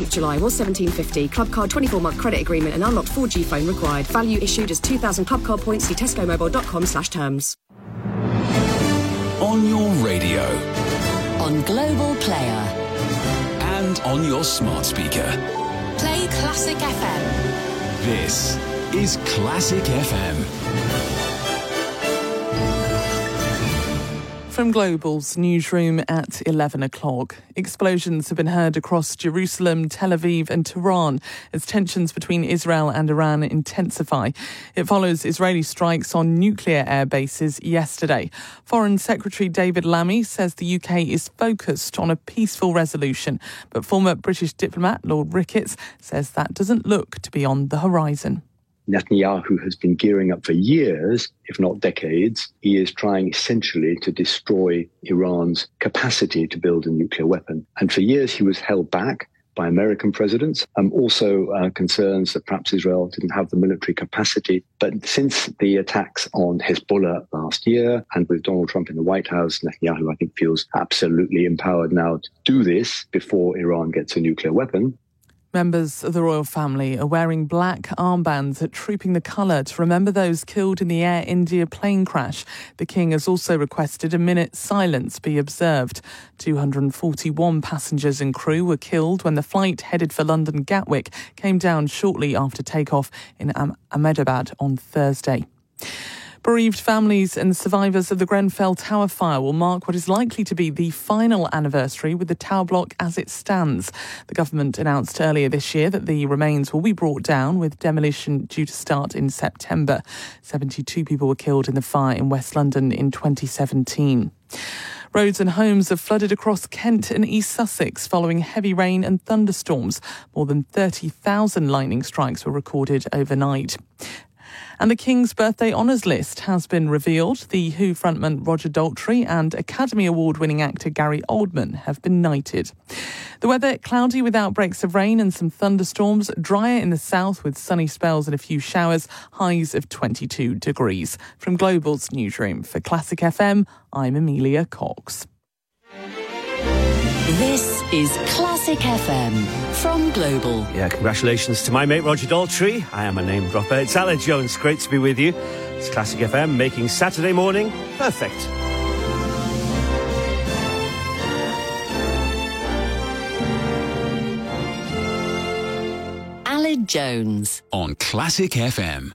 of July was $17.50. Club card 24-month credit agreement and unlocked 4G phone required. Value issued as 2,000 club card points. See tescomobile.com/terms. On your radio. On Global Player. And on your smart speaker. Play Classic FM. This is Classic FM. From Global's newsroom at 11 o'clock. Explosions have been heard across Jerusalem, Tel Aviv and Tehran as tensions between Israel and Iran intensify. It follows Israeli strikes on nuclear air bases yesterday. Foreign Secretary David Lammy says the UK is focused on a peaceful resolution, but former British diplomat Lord Ricketts says that doesn't look to be on the horizon. Netanyahu has been gearing up for years, if not decades. He is trying essentially to destroy Iran's capacity to build a nuclear weapon. And for years he was held back by American presidents. Also concerns that perhaps Israel didn't have the military capacity. But since the attacks on Hezbollah last year and with Donald Trump in the White House, Netanyahu, I think, feels absolutely empowered now to do this before Iran gets a nuclear weapon. Members of the royal family are wearing black armbands at Trooping the Colour to remember those killed in the Air India plane crash. The King has also requested a minute's silence be observed. 241 passengers and crew were killed when the flight headed for London Gatwick came down shortly after takeoff in Ahmedabad on Thursday. Bereaved families and survivors of the Grenfell Tower fire will mark what is likely to be the final anniversary with the tower block as it stands. The government announced earlier this year that the remains will be brought down, with demolition due to start in September. 72 people were killed in the fire in West London in 2017. Roads and homes have flooded across Kent and East Sussex following heavy rain and thunderstorms. More than 30,000 lightning strikes were recorded overnight. And the King's Birthday Honours List has been revealed. The Who frontman Roger Daltrey and Academy Award-winning actor Gary Oldman have been knighted. The weather, cloudy with outbreaks of rain and some thunderstorms. Drier in the south with sunny spells and a few showers. Highs of 22 degrees. From Global's newsroom for Classic FM, I'm Amelia Cox. This is Classic FM from Global. Yeah, congratulations to my mate Roger Daltrey. I am a name dropper. It's Alan Jones. Great to be with you. It's Classic FM making Saturday morning perfect. Alan Jones on Classic FM.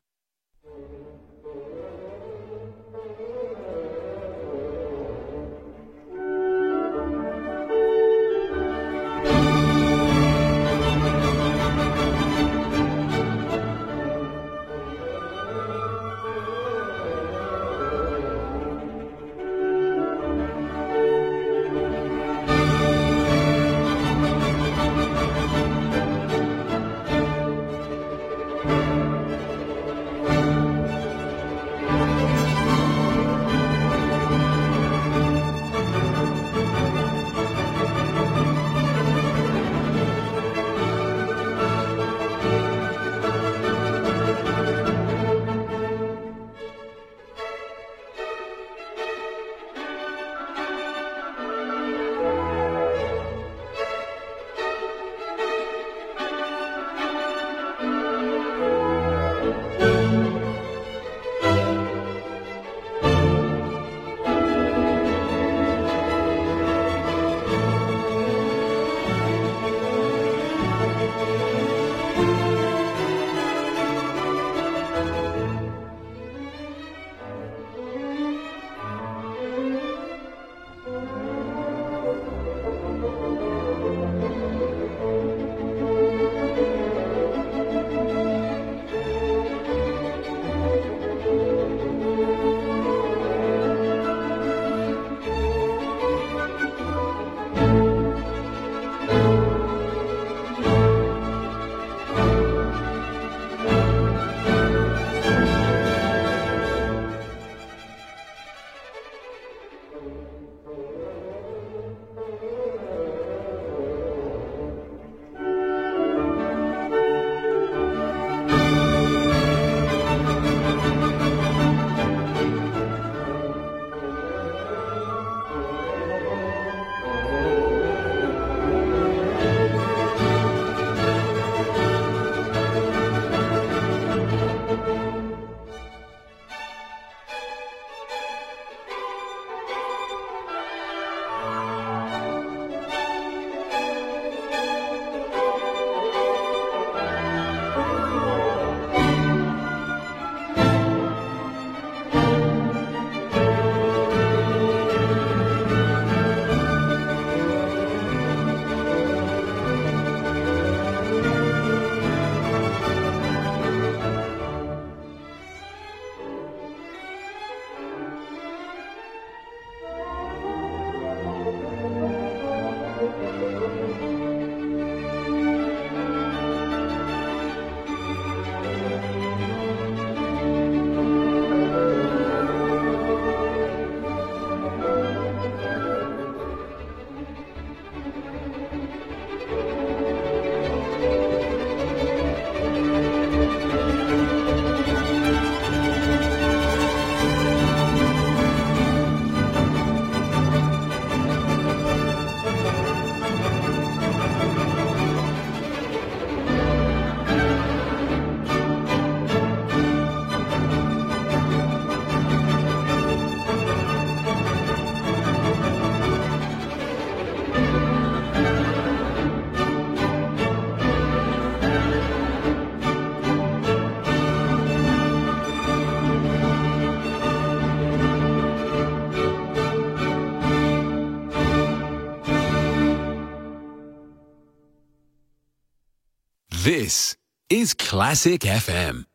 This is Classic FM.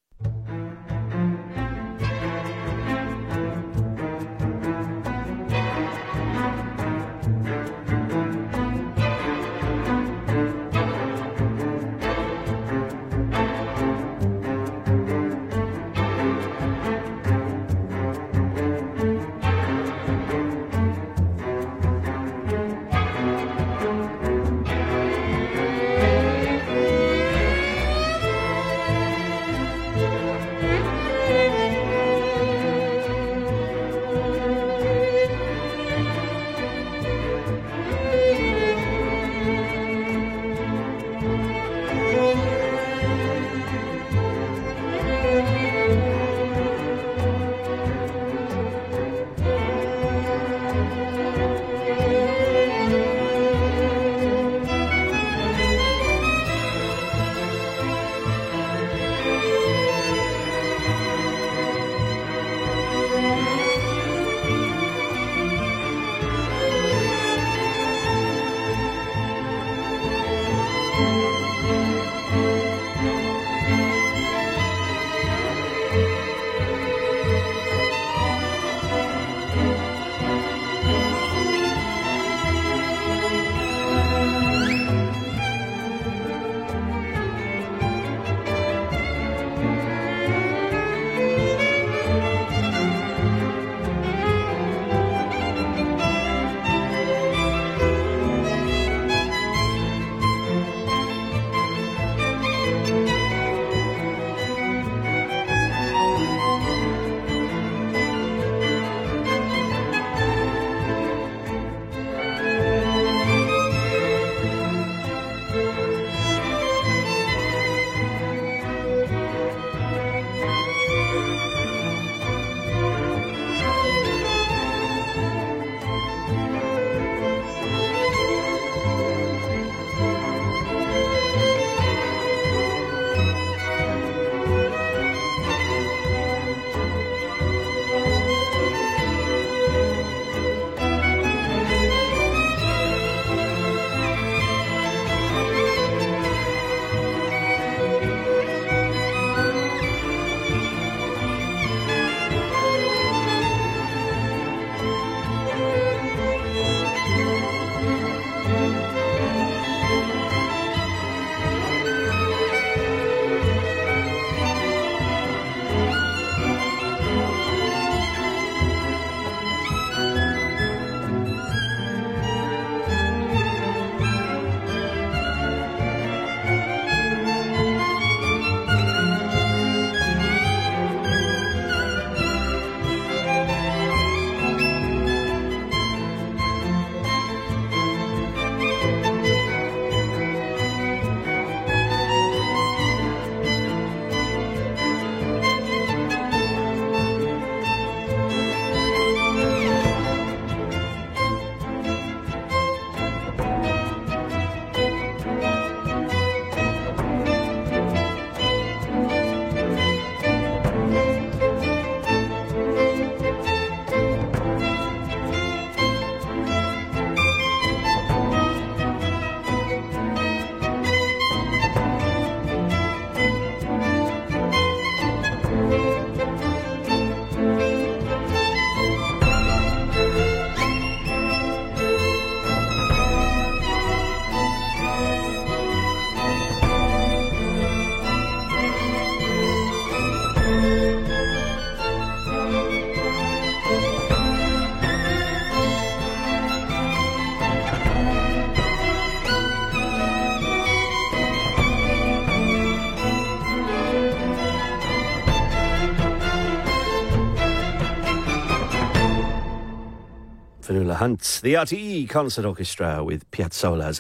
Fionnuala Hunt, the RTE Concert Orchestra with Piazzolla's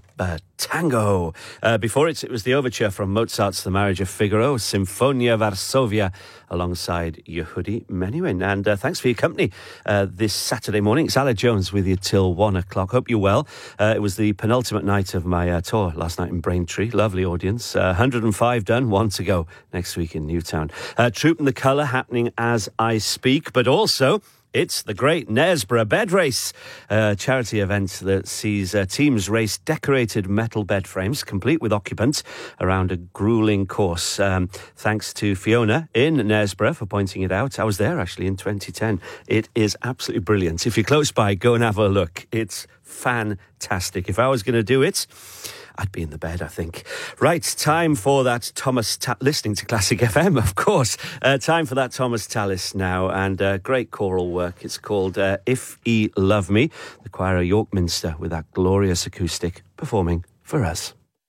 Libertango. Before it was the overture from Mozart's The Marriage of Figaro, Sinfonia Varsovia, alongside Yehudi Menuhin. And thanks for your company this Saturday morning. It's Aled Jones with you till 1 o'clock. Hope you're well. It was the penultimate night of my tour last night in Braintree. Lovely audience. 105 done, 1 to go next week in Newtown. Troop and the Colour happening as I speak, but also It's the Great Knaresborough Bed Race, a charity event that sees teams race decorated metal bed frames, complete with occupants, around a gruelling course. Thanks to Fiona in Knaresborough for pointing it out. I was there actually in 2010. It is absolutely brilliant. If you're close by, go and have a look. It's fantastic. If I was going to do it, I'd be in the bed, I think. Right, time for that listening to Classic FM, of course. Time for that Thomas Tallis now, and great choral work. It's called If Ye Love Me. The choir of York Minster with that glorious acoustic performing for us.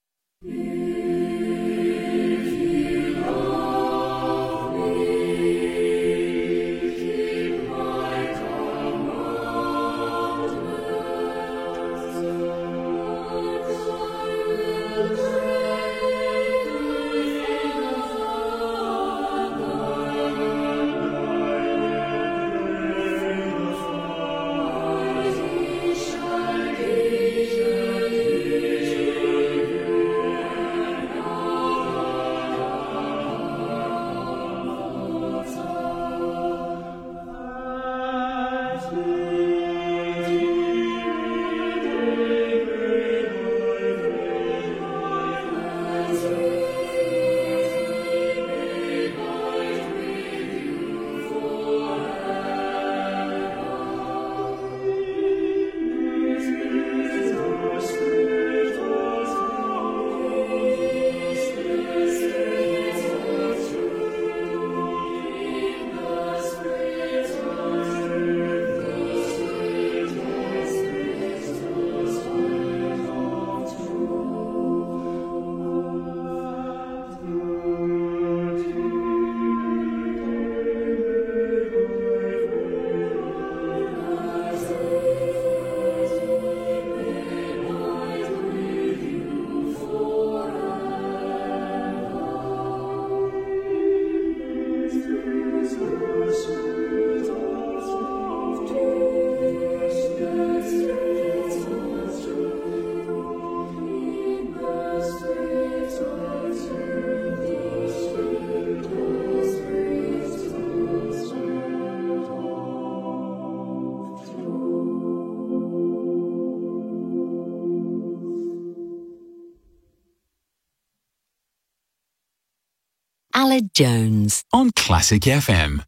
Aled Jones on Classic FM.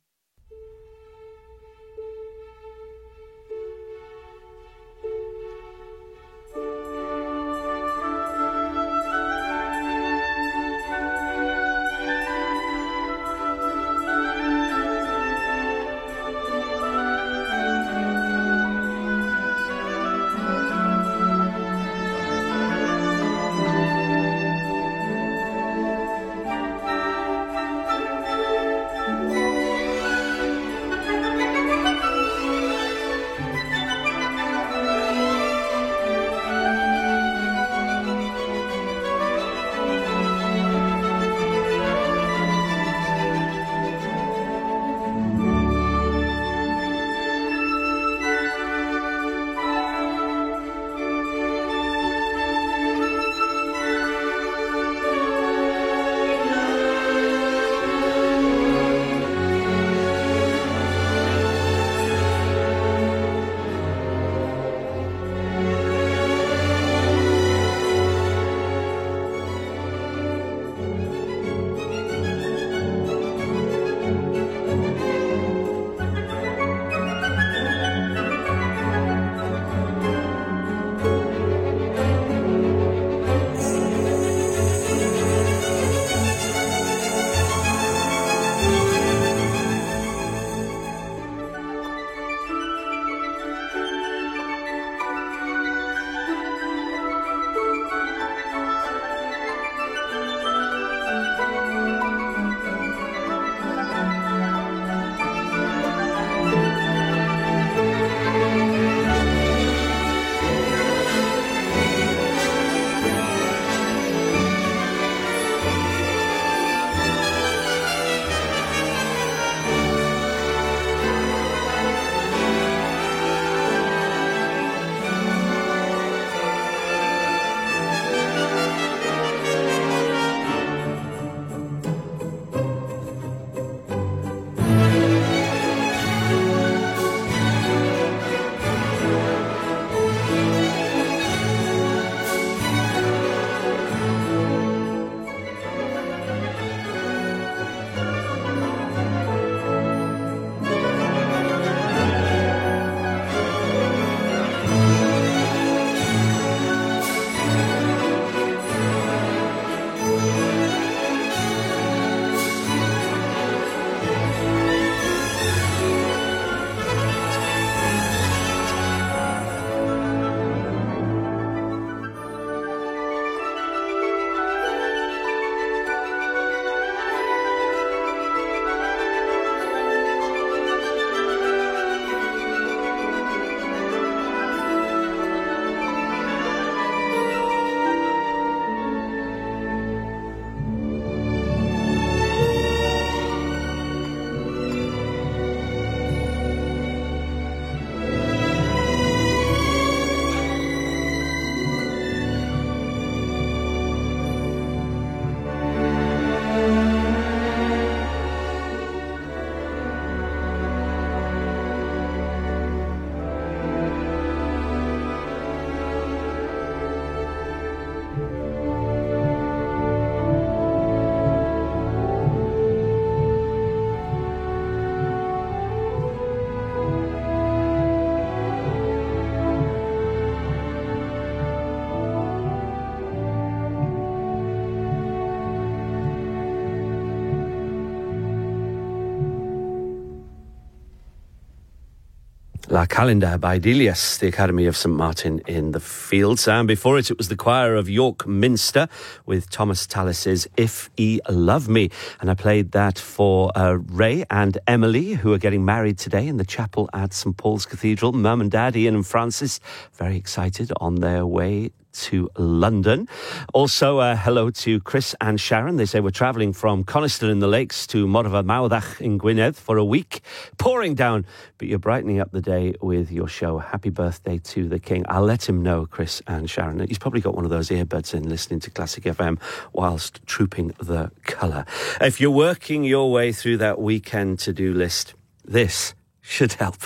La Calinda by Delius, the Academy of St Martin in the Fields. And before it was the choir of York Minster with Thomas Tallis's If 'E Love Me. And I played that for Ray and Emily, who are getting married today in the chapel at St Paul's Cathedral. Mum and Dad, Ian and Francis, very excited on their way to London. Also, hello to Chris and Sharon. They say we're travelling from Coniston in the Lakes to Morfa Mawddach in Gwynedd for a week. Pouring down, but you're brightening up the day with your show. Happy birthday to the King. I'll let him know, Chris and Sharon. He's probably got one of those earbuds in listening to Classic FM whilst trooping the colour. If you're working your way through that weekend to-do list, this should help.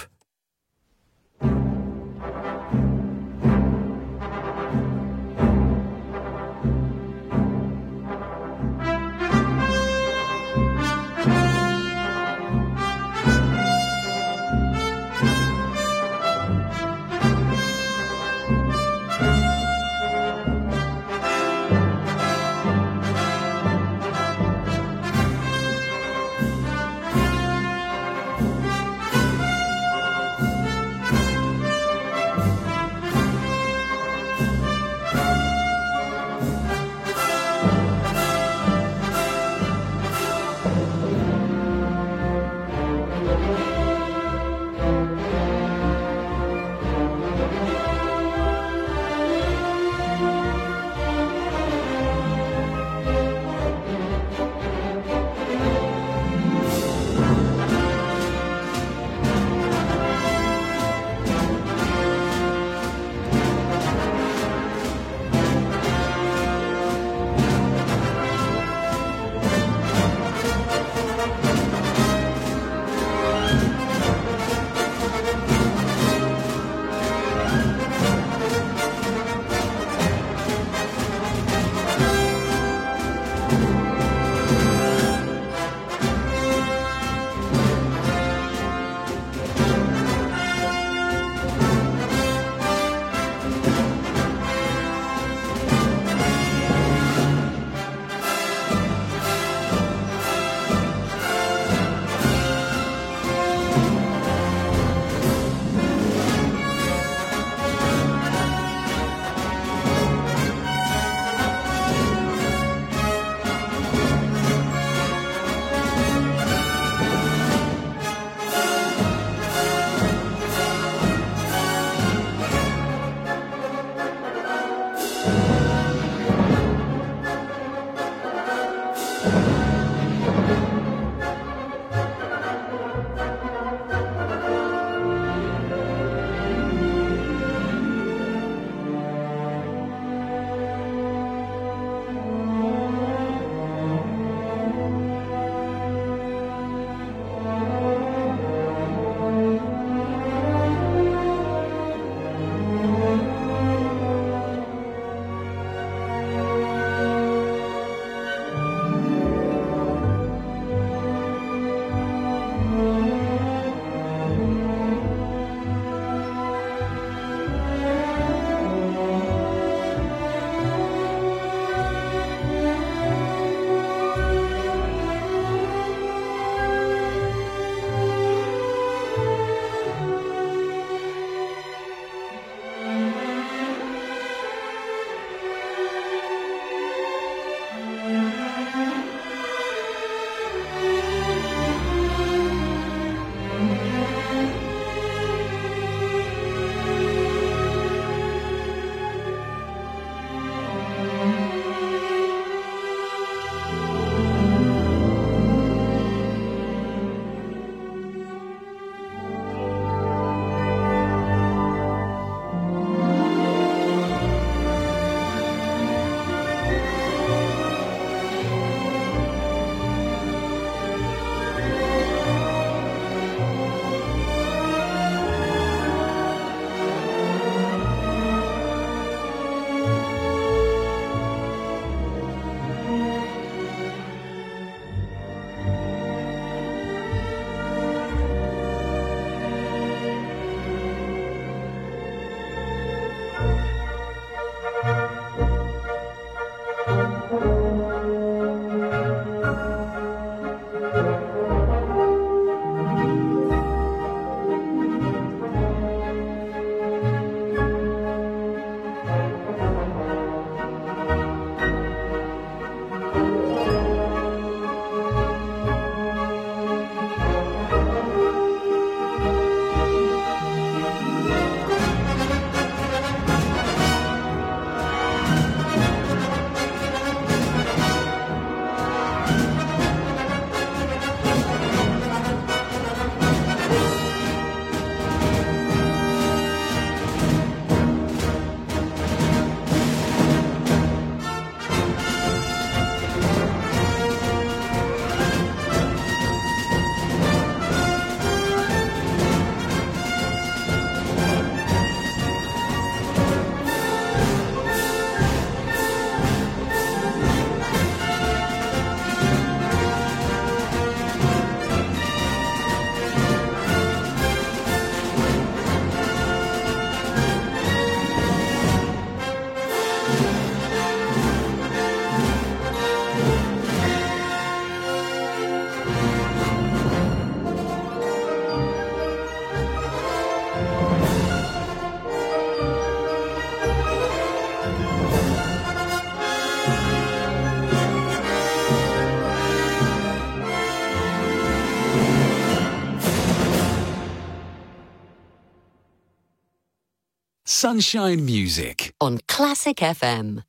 Sunshine Music. On Classic FM.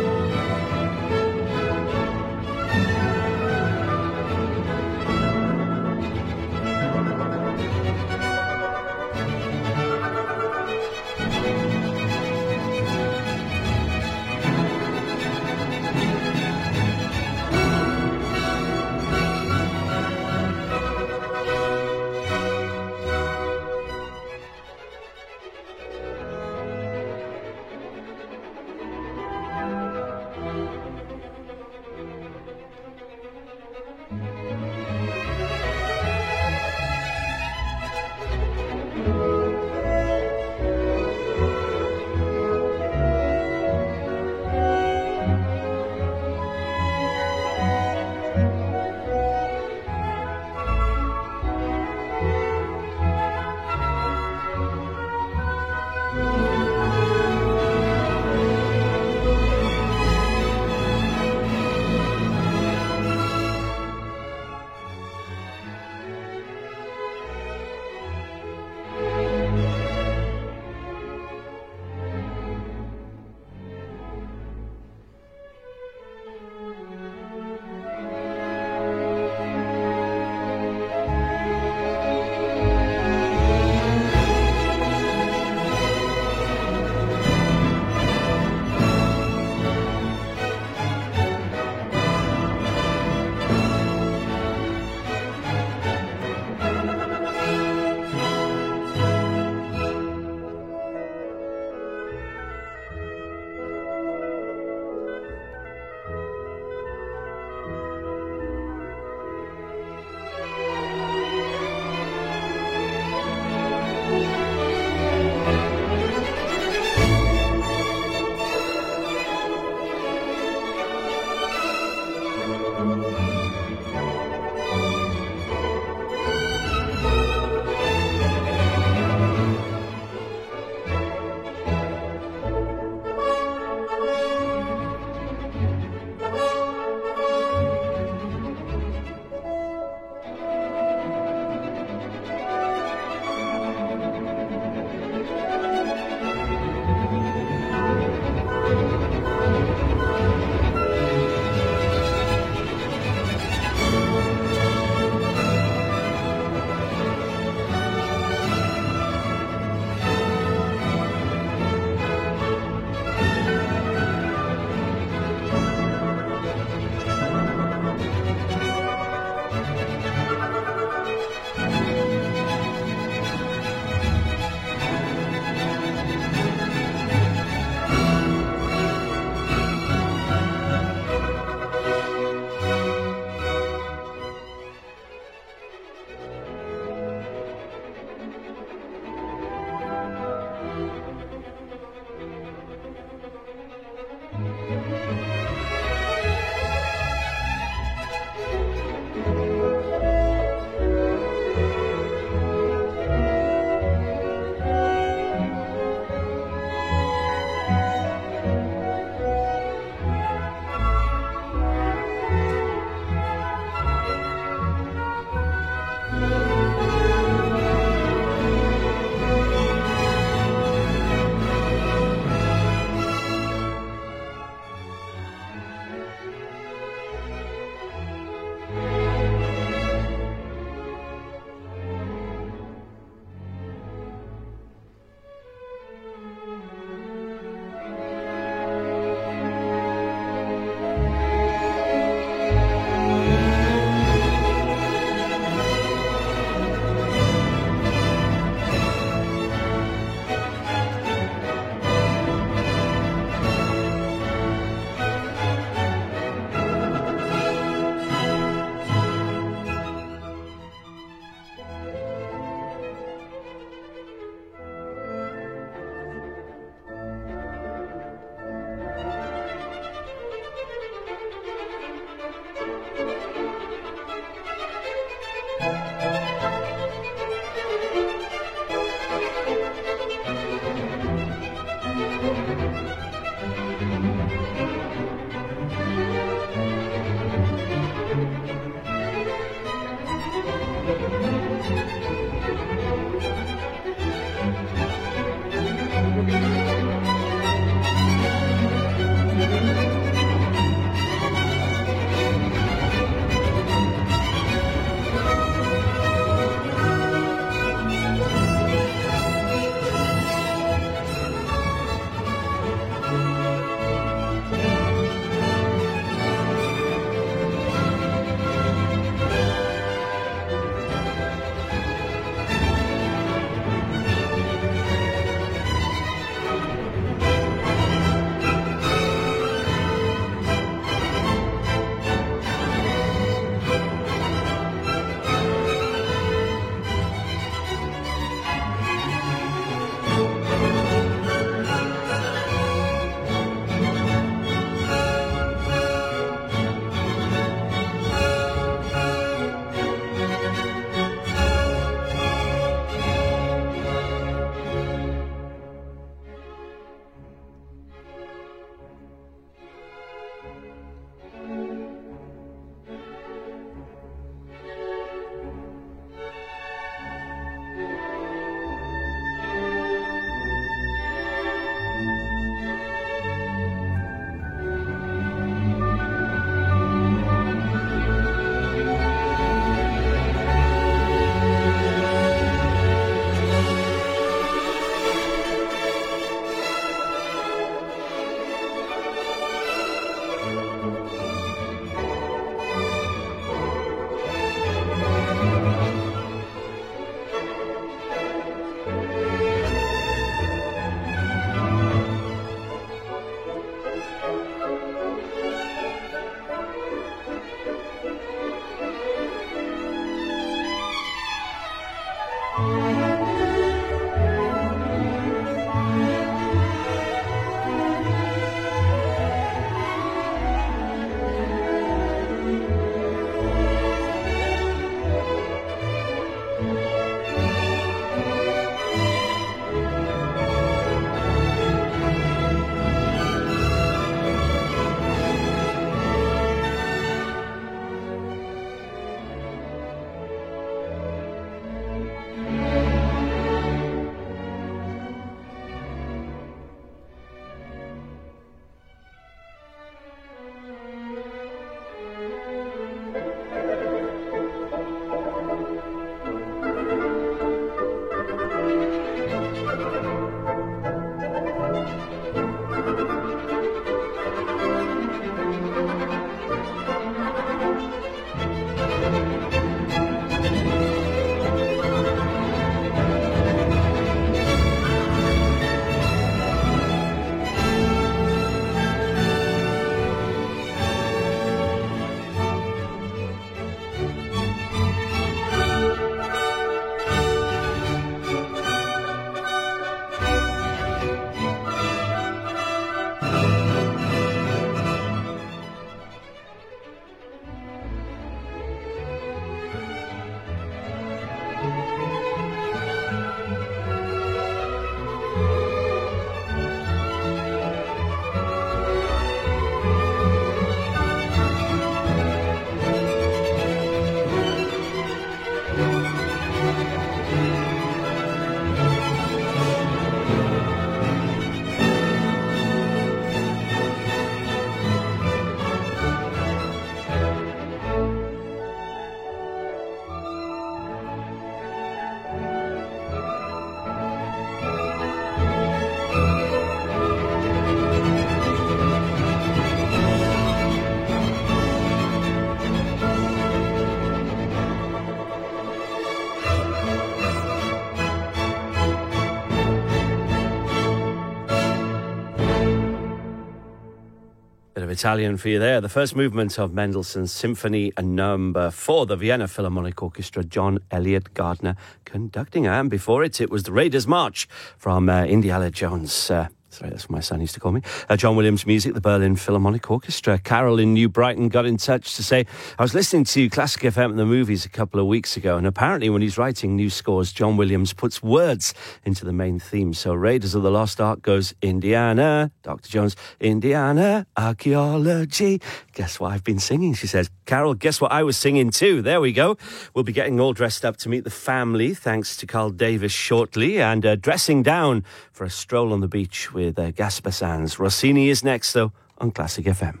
Italian for you there. The first movement of Mendelssohn's Symphony No. 4, the Vienna Philharmonic Orchestra, John Elliott Gardner conducting. And before it was the Raiders March from Indiana Jones. Sorry, that's what my son used to call me. John Williams music, the Berlin Philharmonic Orchestra. Carol in New Brighton got in touch to say, I was listening to Classic FM and the movies a couple of weeks ago, and apparently when he's writing new scores, John Williams puts words into the main theme. So Raiders of the Lost Ark goes Indiana, Dr. Jones, Indiana, archaeology. Guess what I've been singing, she says. Carol, guess what I was singing too? There we go. We'll be getting all dressed up to meet the family, thanks to Carl Davis shortly, and dressing down for a stroll on the beach with Gaspar Sands. Rossini is next, though, on Classic FM.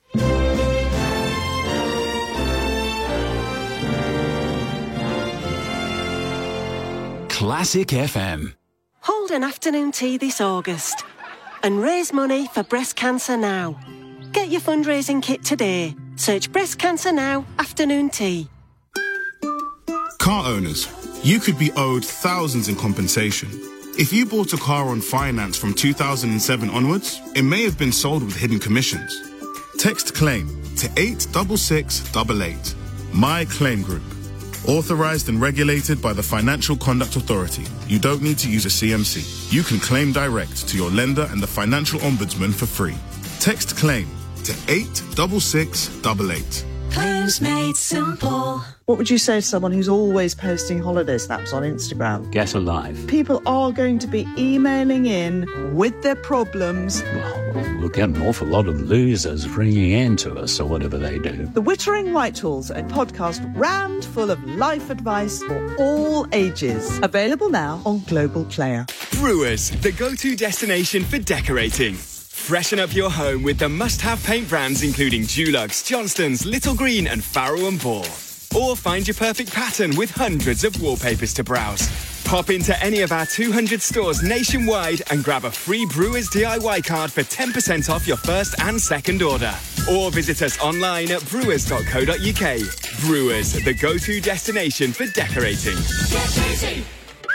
Classic FM. Hold an afternoon tea this August and raise money for Breast Cancer Now. Get your fundraising kit today. Search Breast Cancer Now afternoon tea. Car owners, you could be owed thousands in compensation. If you bought a car on finance from 2007 onwards, it may have been sold with hidden commissions. Text CLAIM to 86688. My Claim Group. Authorized and regulated by the Financial Conduct Authority. You don't need to use a CMC. You can claim direct to your lender and the Financial Ombudsman for free. Text CLAIM to 86688. Claims made simple. What would you say to someone who's always posting holiday snaps on Instagram? Get alive. People are going to be emailing in with their problems. Well, we'll get an awful lot of losers ringing in to us or whatever they do. The Wittering Whitehall's a podcast rammed full of life advice for all ages. Available now on Global Player. Brewers, the go-to destination for decorating. Freshen up your home with the must-have paint brands including Dulux, Johnston's, Little Green and Farrow & Ball. Or find your perfect pattern with hundreds of wallpapers to browse. Pop into any of our 200 stores nationwide and grab a free Brewers DIY card for 10% off your first and second order. Or visit us online at brewers.co.uk. Brewers, the go-to destination for decorating. Get busy!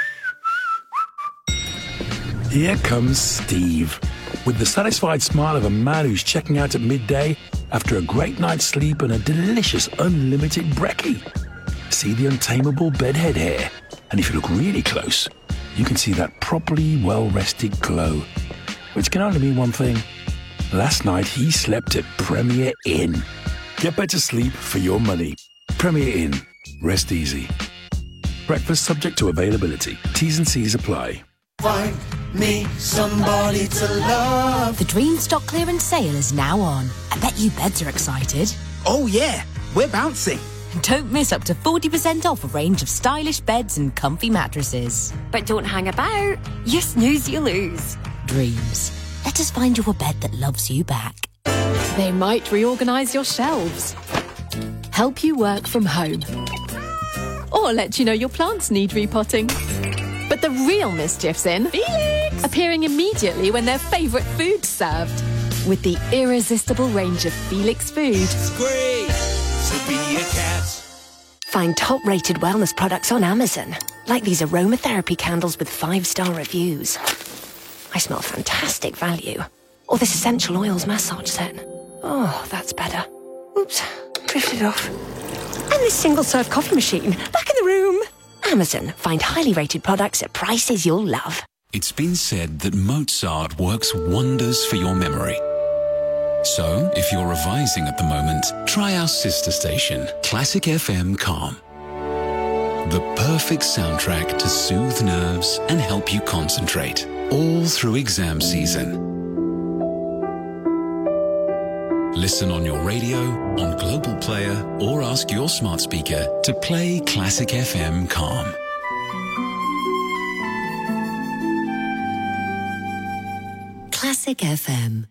Here comes Steve, with the satisfied smile of a man who's checking out at midday after a great night's sleep and a delicious unlimited brekkie. See the untamable bedhead hair, and if you look really close, you can see that properly well-rested glow, which can only mean one thing. Last night he slept at Premier Inn. Get better sleep for your money. Premier Inn. Rest easy. Breakfast subject to availability. T's and C's apply. Find me somebody to love. The Dream Stock Clearance Sale is now on. I bet you beds are excited. Oh yeah, we're bouncing. Don't miss up to 40% off a range of stylish beds and comfy mattresses. But don't hang about. You snooze, you lose. Dreams. Let us find you a bed that loves you back. They might reorganise your shelves, help you work from home, or let you know your plants need repotting. But the real mischief's in Felix, appearing immediately when their favourite food's served. With the irresistible range of Felix food. It's great to be a cat. Find top-rated wellness products on Amazon, like these aromatherapy candles with 5-star reviews. I smell fantastic value. Or this essential oils massage set. Oh, that's better. Oops, drifted off. And this single-serve coffee machine, back in the room. Amazon. Find highly rated products at prices you'll love. It's been said that Mozart works wonders for your memory. So, if you're revising at the moment, try our sister station, Classic FM Calm. The perfect soundtrack to soothe nerves and help you concentrate, all through exam season. Listen on your radio, on Global Player, or ask your smart speaker to play Classic FM Calm. Classic FM.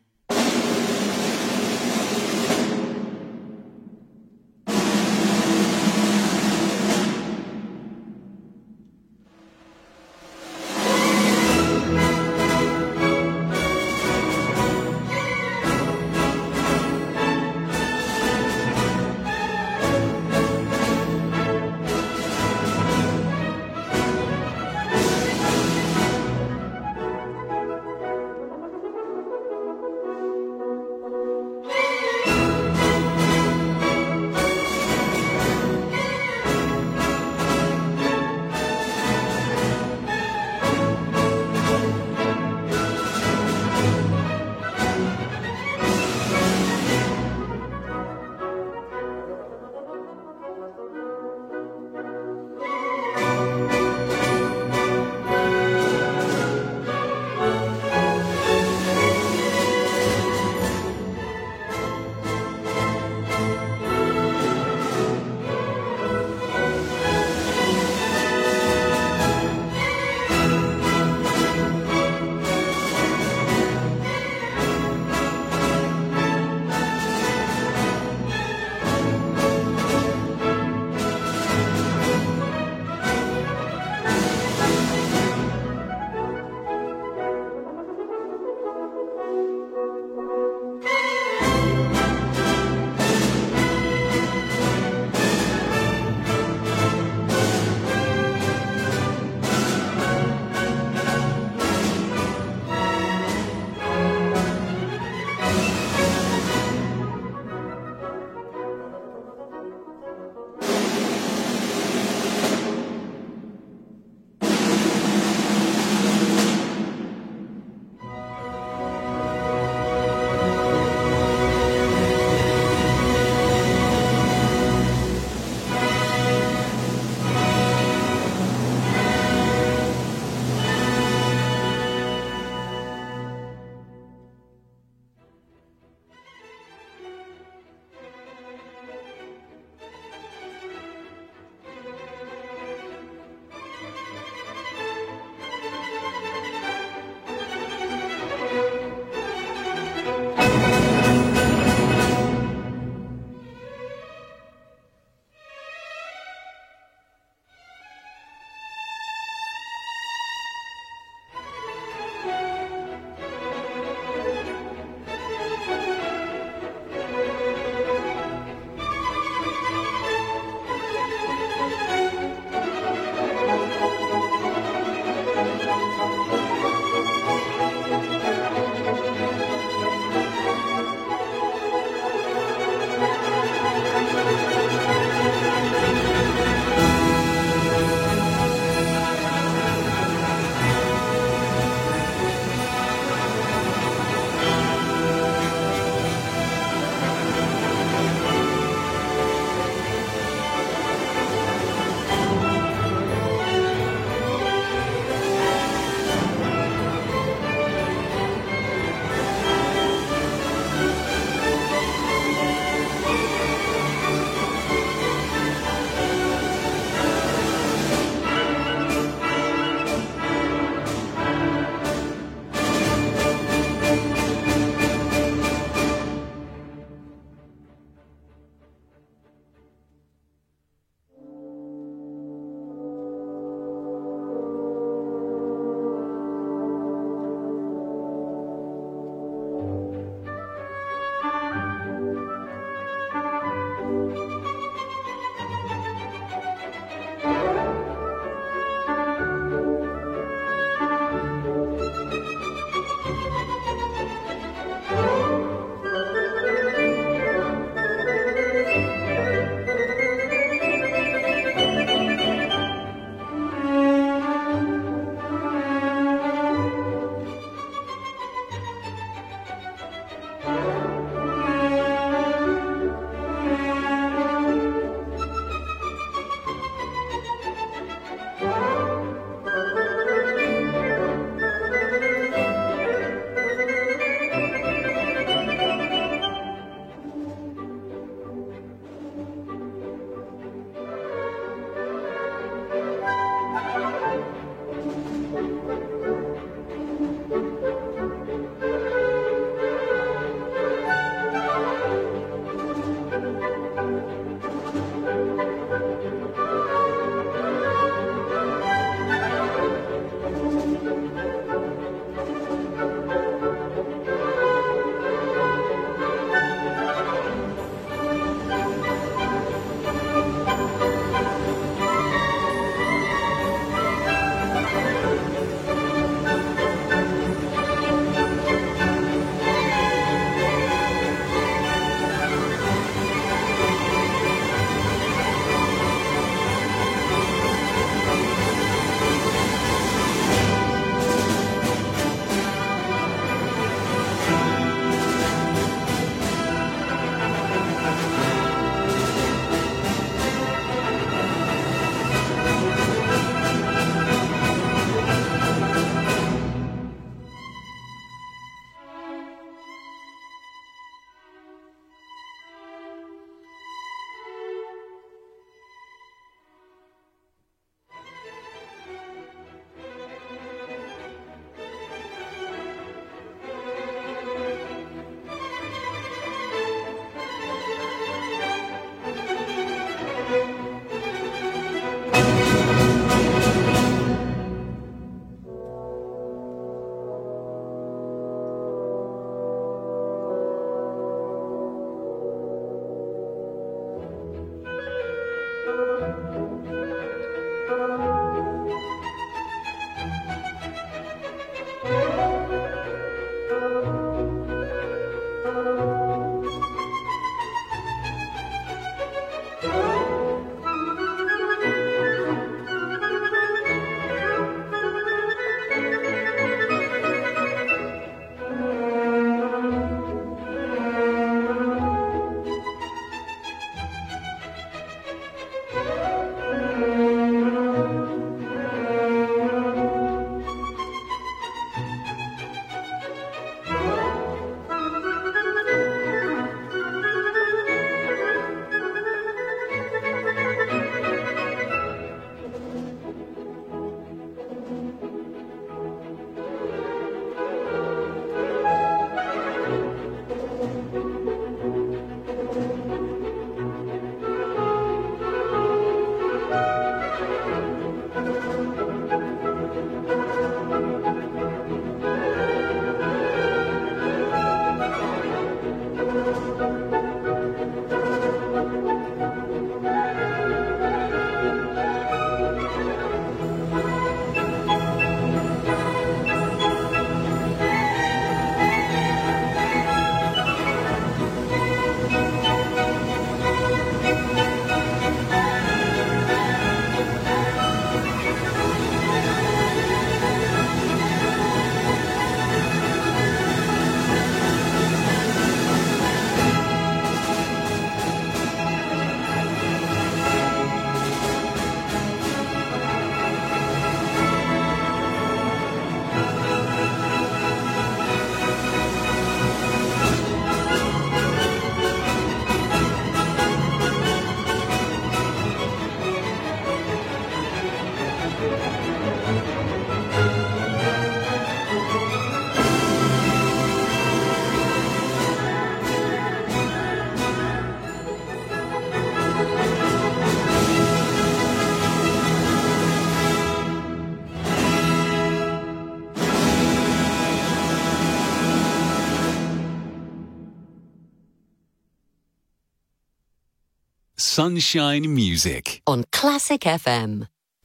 Sunshine Music on Classic FM.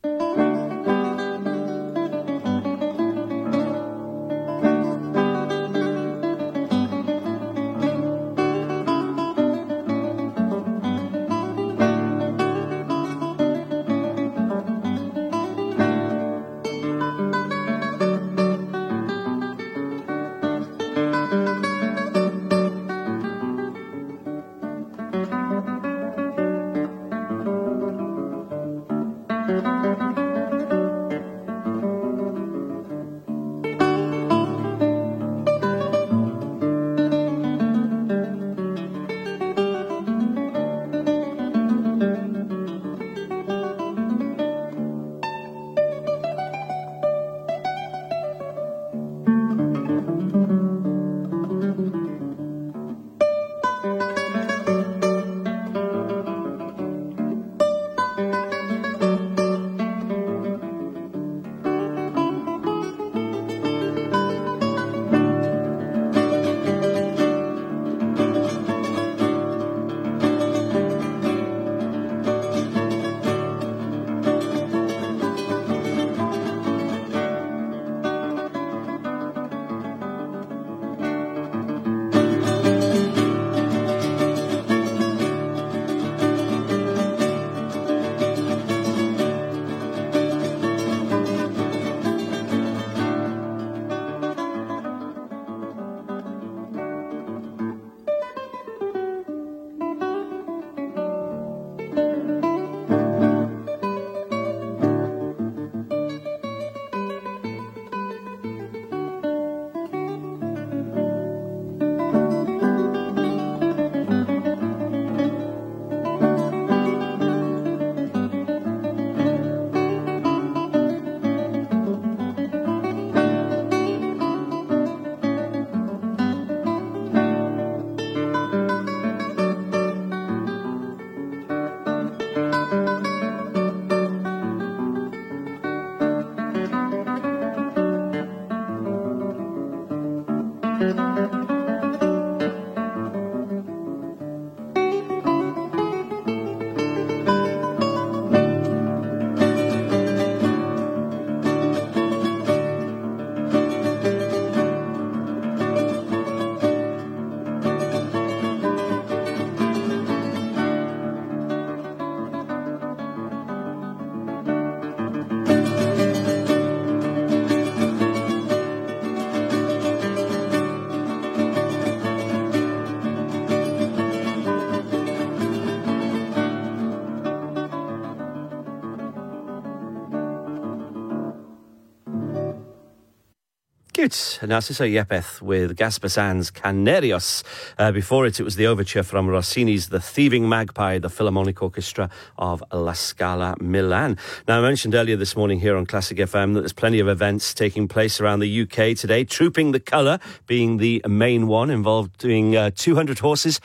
Narciso Yepes with Gaspar Sanz' Canarios. Before it was the overture from Rossini's The Thieving Magpie, the Philharmonic Orchestra of La Scala, Milan. Now, I mentioned earlier this morning here on Classic FM that there's plenty of events taking place around the UK today. Trooping the Colour being the main one, involving 200 horses,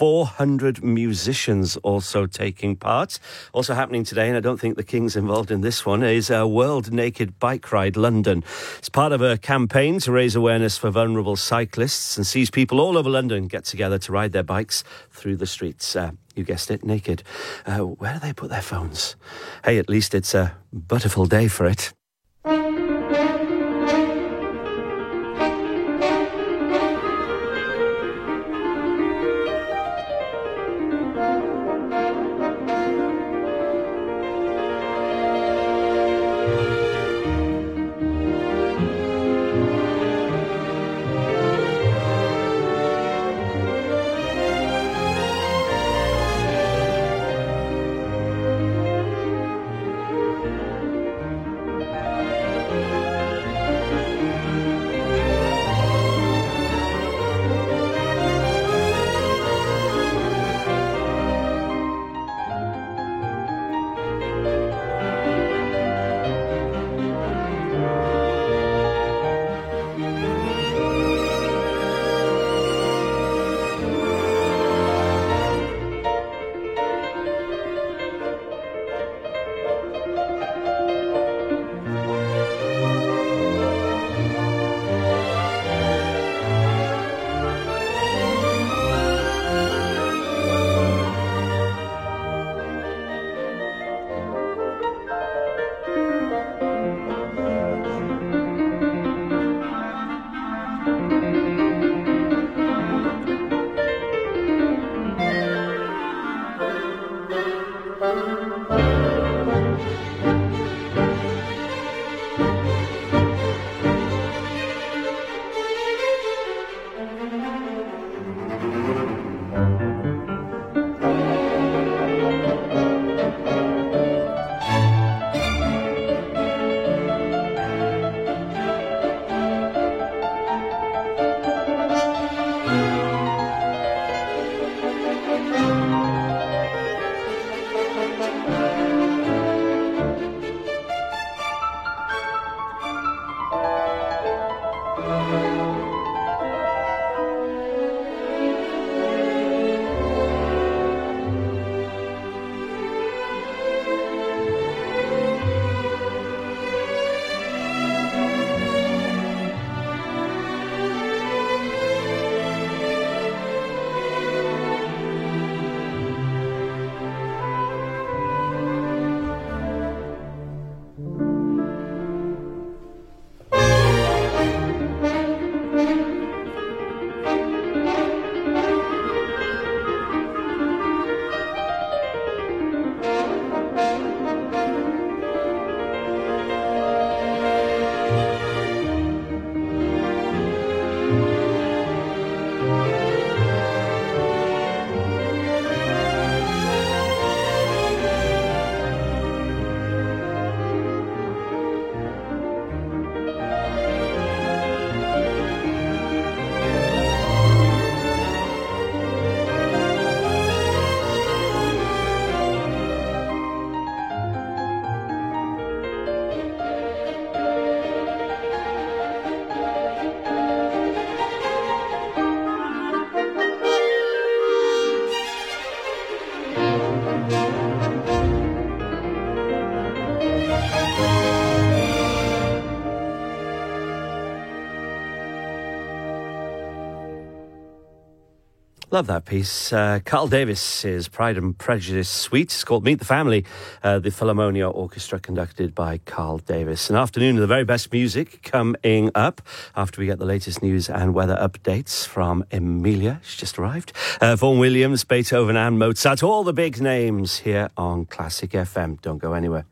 400 musicians also taking part. Also happening today, and I don't think the King's involved in this one, is World Naked Bike Ride London. It's part of a campaign to raise awareness for vulnerable cyclists and sees people all over London get together to ride their bikes through the streets. You guessed it, naked. Where do they put their phones? Hey, at least it's a butterful day for it. Love that piece. Carl Davis' Pride and Prejudice suite. It's called Meet the Family. The Philharmonia Orchestra conducted by Carl Davis. An afternoon of the very best music coming up after we get the latest news and weather updates from Emilia. She's just arrived. Vaughan Williams, Beethoven and Mozart. All the big names here on Classic FM. Don't go anywhere.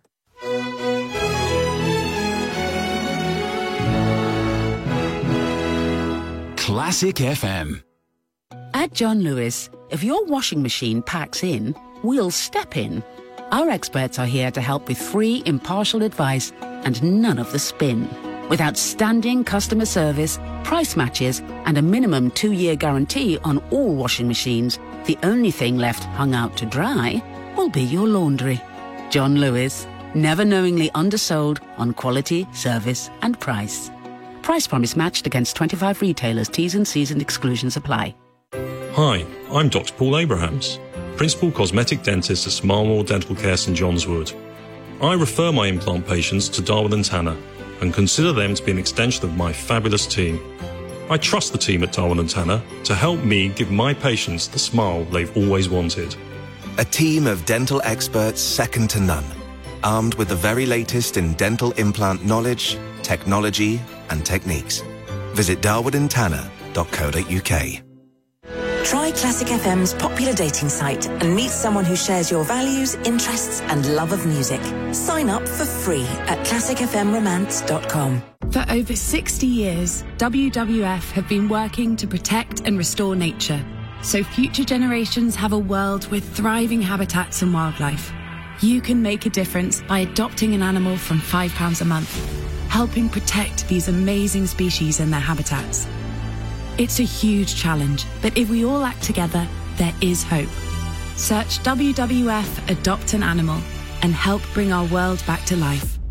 Classic FM. At John Lewis, if your washing machine packs in, we'll step in. Our experts are here to help with free, impartial advice and none of the spin. With outstanding customer service, price matches, and a minimum 2-year guarantee on all washing machines, the only thing left hung out to dry will be your laundry. John Lewis, never knowingly undersold on quality, service, and price. Price promise matched against 25 retailers. T's and C's and exclusions apply. Hi, I'm Dr. Paul Abrahams, Principal Cosmetic Dentist at Smarlmore Dental Care St John's Wood. I refer my implant patients to Darwin & Tanner and consider them to be an extension of my fabulous team. I trust the team at Darwin & Tanner to help me give my patients the smile they've always wanted. A team of dental experts second to none, armed with the very latest in dental implant knowledge, technology and techniques. Visit darwinandtanner.co.uk. Try Classic FM's popular dating site and meet someone who shares your values, interests and love of music. Sign up for free at classicfmromance.com. For over 60 years, WWF have been working to protect and restore nature, so future generations have a world with thriving habitats and wildlife. You can make a difference by adopting an animal from £5 a month, helping protect these amazing species and their habitats. It's a huge challenge, but if we all act together, there is hope. Search WWF Adopt an Animal and help bring our world back to life.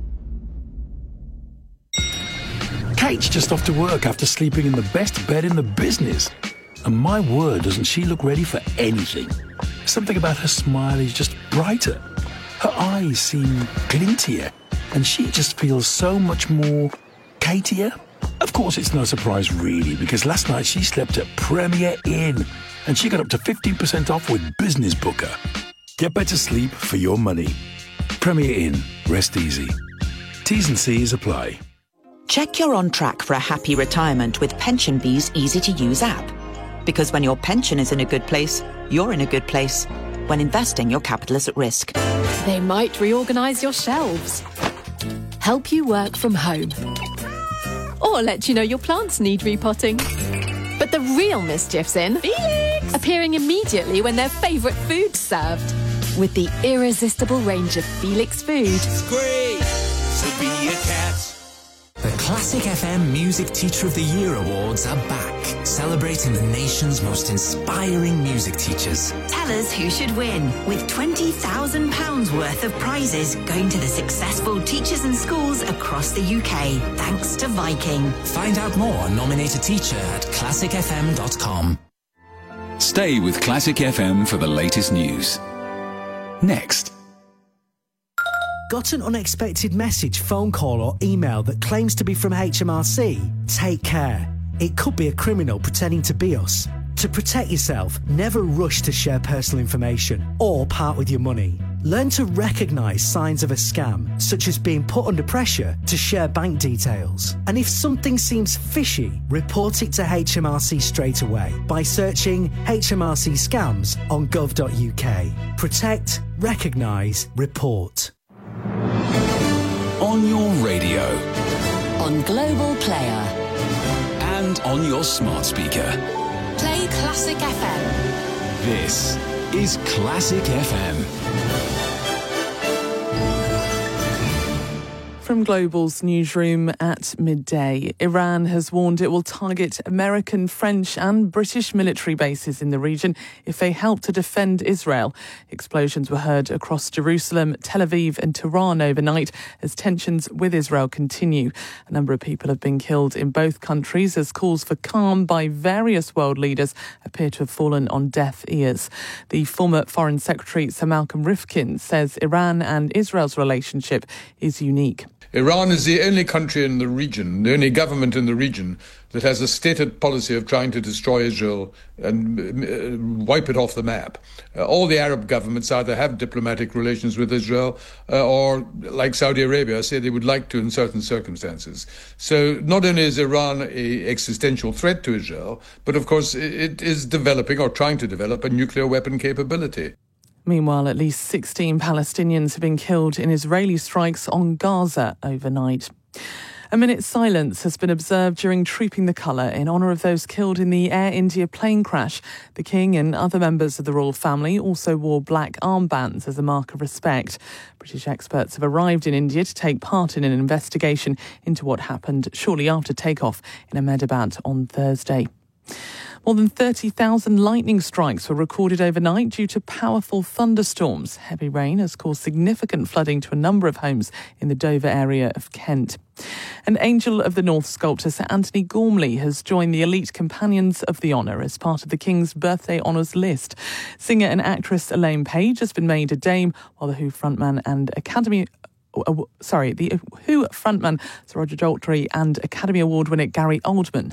Kate's just off to work after sleeping in the best bed in the business. And my word, doesn't she look ready for anything? Something about her smile is just brighter. Her eyes seem glintier, and she just feels so much more Katier. Of course, it's no surprise really, because last night she slept at Premier Inn, and she got up to 15% off with Business Booker. Get better sleep for your money. Premier Inn. Rest easy. T's and C's apply. Check you're on track for a happy retirement with PensionBee's easy-to-use app. Because when your pension is in a good place, you're in a good place. When investing, your capital is at risk. They might reorganise your shelves, help you work from home, or let you know your plants need repotting. But the real mischief's in Felix! Appearing immediately when their favourite food's served. With the irresistible range of Felix food. It's great to be a cat. The Classic FM Music Teacher of the Year Awards are back, celebrating the nation's most inspiring music teachers. Tell us who should win, with £20,000 worth of prizes going to the successful teachers and schools across the UK, thanks to Viking. Find out more and nominate a teacher at classicfm.com. Stay with Classic FM for the latest news. Next. Got an unexpected message, phone call or email that claims to be from HMRC? Take care. It could be a criminal pretending to be us. To protect yourself, never rush to share personal information or part with your money. Learn to recognise signs of a scam, such as being put under pressure to share bank details. And if something seems fishy, report it to HMRC straight away by searching HMRC scams on gov.uk. Protect, recognise, report. On your radio. On Global Player. And on your smart speaker. Play Classic FM. This is Classic FM. From Global's newsroom at midday, Iran has warned it will target American, French and British military bases in the region if they help to defend Israel. Explosions were heard across Jerusalem, Tel Aviv and Tehran overnight as tensions with Israel continue. A number of people have been killed in both countries as calls for calm by various world leaders appear to have fallen on deaf ears. The former Foreign Secretary Sir Malcolm Rifkin says Iran and Israel's relationship is unique. Iran is the only country in the region, the only government in the region that has a stated policy of trying to destroy Israel and wipe it off the map. All the Arab governments either have diplomatic relations with Israel or, like Saudi Arabia, say they would like to in certain circumstances. So not only is Iran an existential threat to Israel, but of course it is developing or trying to develop a nuclear weapon capability. Meanwhile, at least 16 Palestinians have been killed in Israeli strikes on Gaza overnight. A minute's silence has been observed during Trooping the Colour in honour of those killed in the Air India plane crash. The King and other members of the royal family also wore black armbands as a mark of respect. British experts have arrived in India to take part in an investigation into what happened shortly after takeoff in Ahmedabad on Thursday. More than 30,000 lightning strikes were recorded overnight due to powerful thunderstorms. Heavy rain has caused significant flooding to a number of homes in the Dover area of Kent. An Angel of the North sculptor Sir Anthony Gormley has joined the elite companions of the honour as part of the King's birthday honours list. Singer and actress Elaine Page has been made a dame, while the Who frontman and the Who frontman Sir Roger Daltrey and Academy Award winner Gary Oldman